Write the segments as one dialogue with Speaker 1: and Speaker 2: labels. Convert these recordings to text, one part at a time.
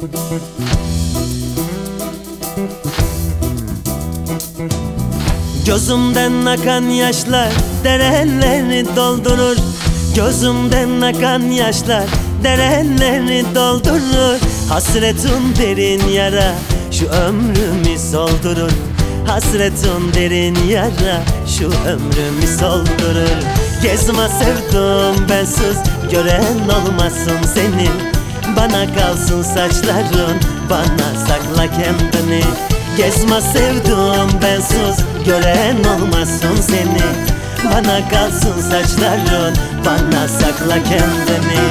Speaker 1: Gözümden akan yaşlar dereleri doldurur. Gözümden akan yaşlar dereleri doldurur. Hasretin derin yara şu ömrümü soldurur. Hasretin derin yara şu ömrümü soldurur. Gezme sevdum bensiz, gören olmasın seni. Bana kalsın saçların, bana sakla kendini. Gezme sevdum bensiz, gören olmasın seni. Bana kalsın saçların, bana sakla kendini.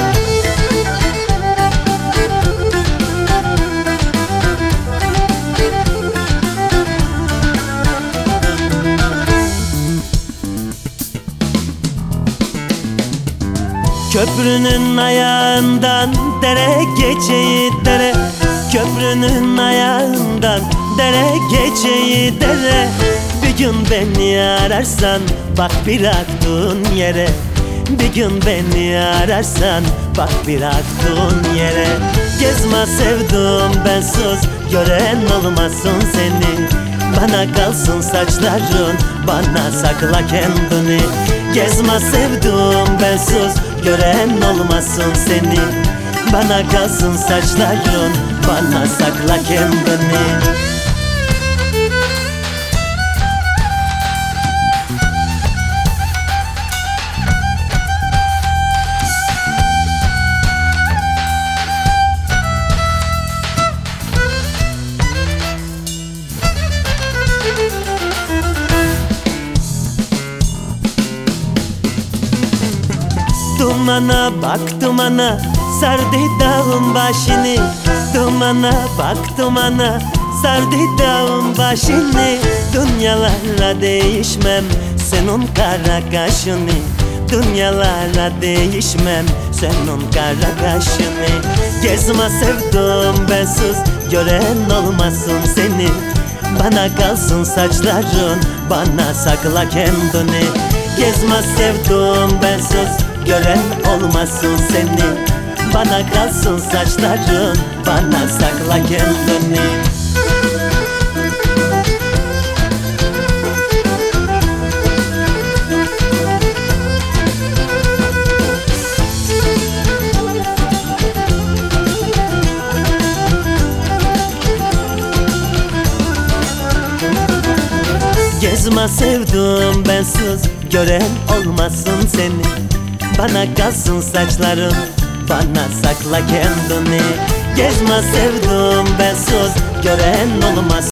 Speaker 1: Köprünün ayağından dere geçeyi dere. Köprünün ayağından dere geçeyi dere. Bir gün beni ararsan bak bıraktığın yere. Bir gün beni ararsan bak bıraktığın yere. Gezme sevdum bensiz, gören olmasın seni. Bana kalsın saçların, bana sakla kendini. Gezme sevdum bensiz, gören olmasın seni. Bana kalsın saçların, bana sakla kendini. Dumana bak dumana, sardı dağın başını. Dumana bak dumana, sardı dağın başını. Dünyalarla değişmem senin kara kaşını. Dünyalarla değişmem senin kara kaşını. Gezme sevdum bensiz, gören olmasın seni. Bana kalsın saçların, bana sakla kendini. Gezme sevdum bensiz, gören olmasın seni. Bana kalsın saçların, bana sakla kendini. Gezme sevdum bensiz, gören olmasın seni. Bana kalsın saçların, bana sakla kendini. Gezme sevdum bensiz, gören olmasın.